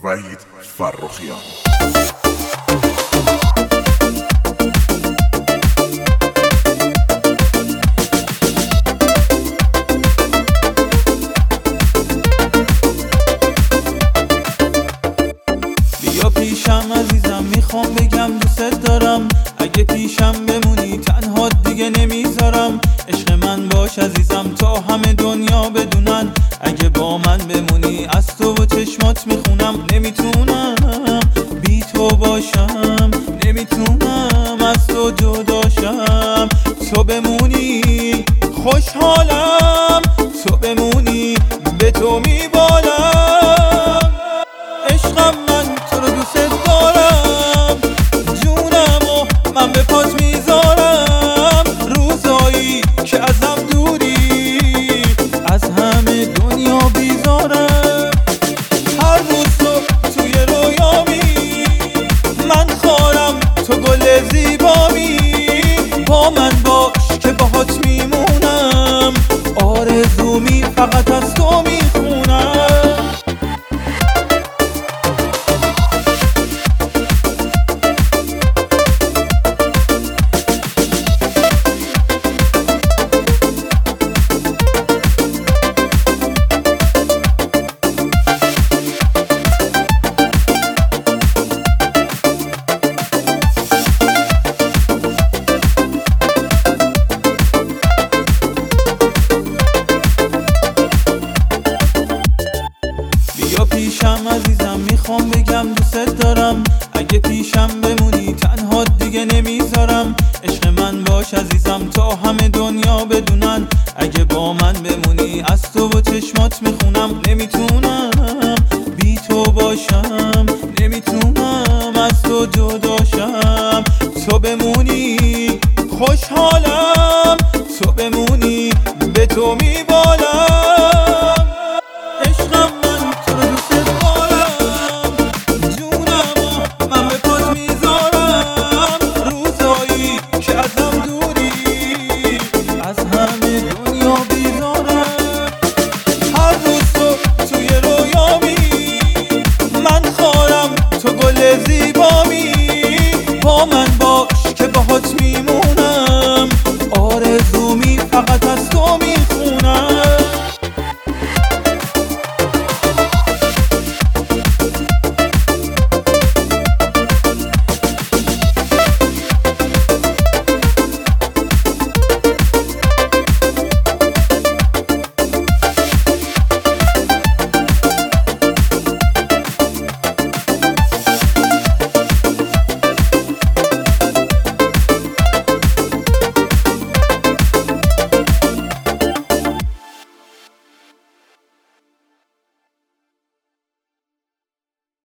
وحید فرخیان. بیا پیشم عزیزم، میخوام بگم دوست دارم. اگه پیشم بمونی تنها دیگه نمیذارم. عشق من باش عزیزم تا همه دنیا بدونن. اگه با من بمونی از تو و چشمات میخونم. نمیتونم بی تو باشم، نمیتونم از تو جداشم. تو بمونی خوشحالم، تو بمونی به تو میبالم. عشقم من تو رو دوست دارم، جونمو من به پات میذارم. روزایی که ازم دوری از همه دنیا بیزارم. هر روز تو توی رویامی، من خارم تو گل زیبامی. با من باش که باهات میمونم، آرزومی فقط از تو میخونم. بیا پیشم عزیزم، میخوام بگم دوست دارم. اگه پیشم بمونی تنها دیگه نمیذارم. عشق من باش عزیزم تا همه دنیا بدونن. اگه با من بمونی از تو و چشمات میخونم. نمیتونم بی تو باشم، نمیتونم از تو جداشم. تو بمونی خوشحالم، تو بمونی به تو